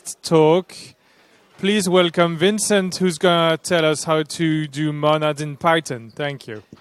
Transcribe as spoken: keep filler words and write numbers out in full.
next talk, please welcome Vincent, who's going to tell us how to do monads in Python. Thank you.